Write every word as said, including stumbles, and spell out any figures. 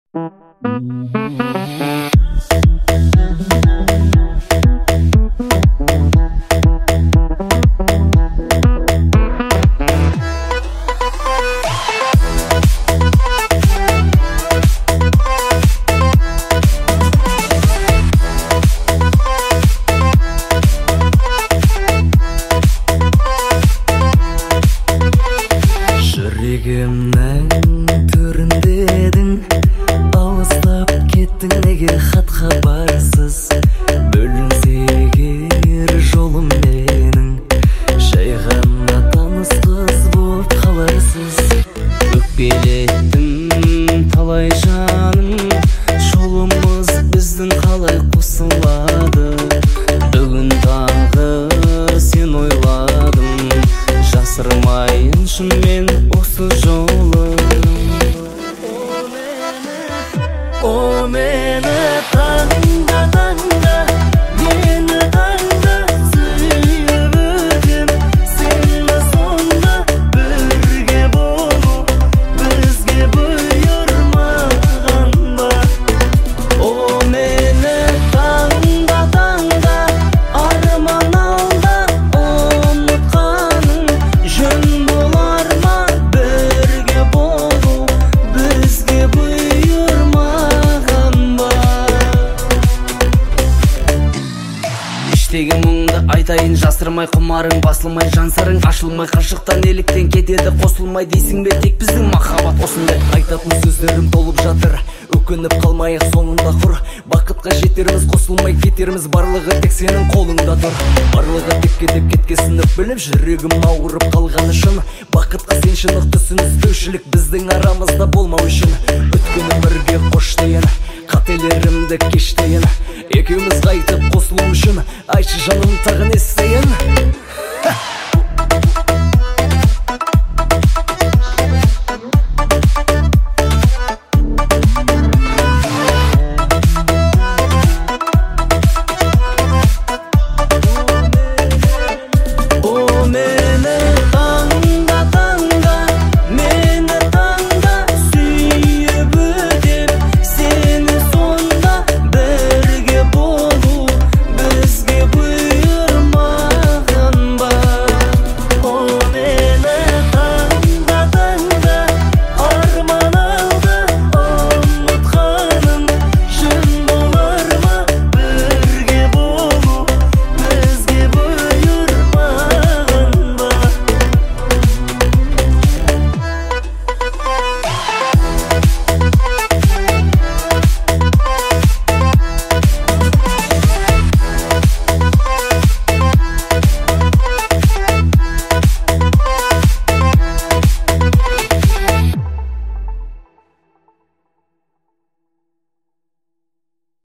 Жүрегімнің төрінде едің, алыстап кеттің неге хат хабарсыз. Бөлінсе егер жолым менің, жай ғана таныс қыз болып қаларсыз. Өкпелеттім талай жаным, жолымыз біздің қалай қосылады. Бүгін тағы сен ойладым, жасырмайын шынымен осы жолы. О мені таңда таңда, мені таңда сүйіп өтем. Сені сонда бірге болу бізге бұйырмаған ба? О мені таңда таңда, арман алда ұмытқаның жөн болар ма? Бірге болу бізге бұйырмаған ба? Іштегі мұңды айтайын, жасырмай құмарың, басылмай жансарың, ашылмай қашықтан неліктен кетеді қосылмай дейсің бе? Тек біздің махаббат осындай. Айтатын сөздерім толып жатыр, өкініп қалмайық соңында құр. Бақытқа жетеріміз, қосылмай кетеріміз, барлығы тек сенің қолыңда тұр. Барлығы текке деп кеткесініп біліп, жүрегім ауырып қалғаны шын. Бақытқа сен шындық түсініспеушілік біздің арамызда болмау үшін. Өткенім бірге қоштайын, қателерімді кештайын, екеуміз қайтып қосылу үшін. Айтшы жаным тағы